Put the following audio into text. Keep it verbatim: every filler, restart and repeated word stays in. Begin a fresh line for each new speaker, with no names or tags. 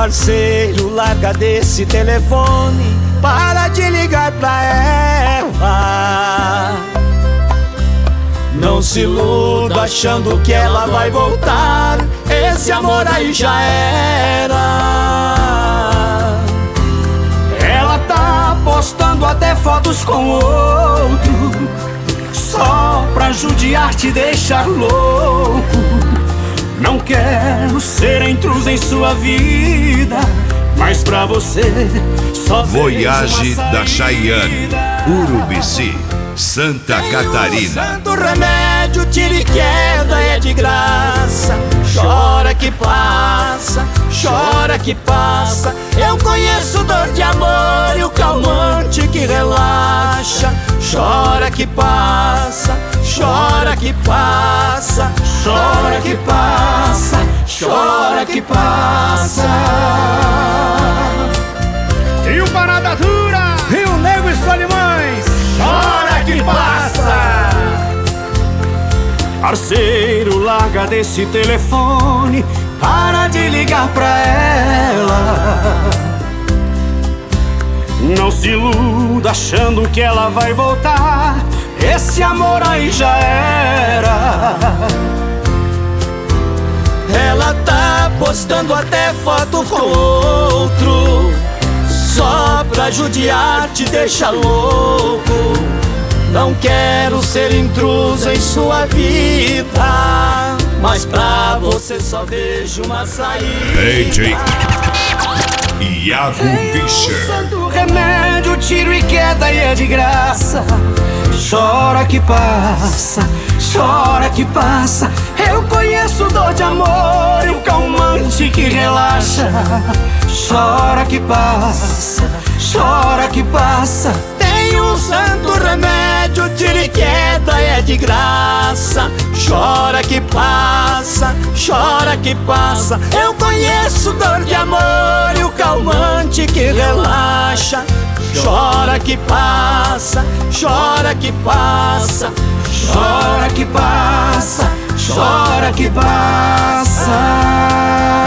parceiro, larga desse telefone, para de ligar pra ela. Não se iluda achando que ela vai voltar, esse amor aí já era. Ela tá postando até fotos com outro, só pra judiar, te deixar louco. Não quero ser intruso em sua vida, mas pra você só
Voyage da Chayane, Urubici, Santa Catarina.
Um santo remédio, tira e queda, é de graça. Chora que passa, chora que passa. Eu conheço dor de amor e o calmante que relaxa. Chora que passa, chora que passa, chora que passa, chora que passa.
Trio Parada Dura, Rio Negro e Solimões, chora que passa.
Parceiro, larga desse telefone, para de ligar pra ela. Não se iluda achando que ela vai voltar, esse amor aí já era. Ela tá postando até foto com outro, só pra judiar, te deixa louco. Não quero ser intruso em sua vida, mas pra você só vejo uma saída.
D J Iago Fischer.
Santo remédio, tiro e queda e é de graça. Chora que passa, chora que passa. Eu conheço dor de amor e um calmante que relaxa. Chora que passa, chora que passa. Tem um santo remédio, tira e queda e é de graça. Chora que passa, chora que passa. Eu conheço dor de amor e o calmante que relaxa. Chora que passa, chora que passa, chora que passa, chora que passa.